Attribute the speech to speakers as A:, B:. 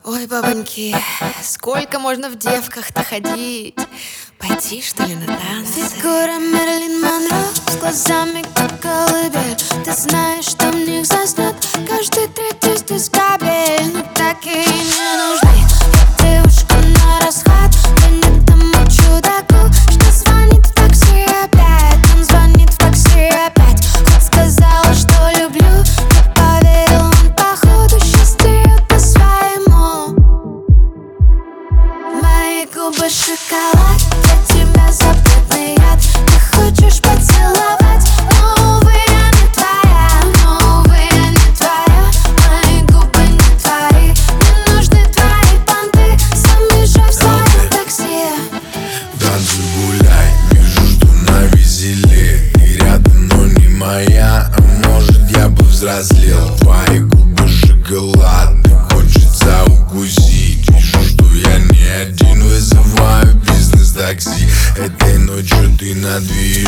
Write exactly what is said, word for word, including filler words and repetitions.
A: Ой, бабоньки, сколько можно в девках-то ходить? Пойти, что ли, на танцы?
B: Фигура Мэрилин Монро, с глазами как колыбель. Ты знаешь, что в них заснет каждый третий здесь кабель. Но так и не нужны девушка на расхват. Да не тому чудаку, что звонит в такси опять. Он звонит в такси опять. Хоть сказала, что люблю, не поверил он, походу, счастью по-своему. Мои губы шоколад, для тебя запретный яд. Ты хочешь поцеловать, но, увы, я не твоя. Но, увы, я не твоя. Мои губы не твои. Мне нужны твои понты. Сам езжай в свое такси.
C: Танцуй, гуляй, вижу, что на веселе. Ты рядом, но не моя. А может, я бы взрослел. Твои губы шоколад, хочется укусить. Вижу, что я не один, вызываю бизнес-такси. Этой ночью ты на две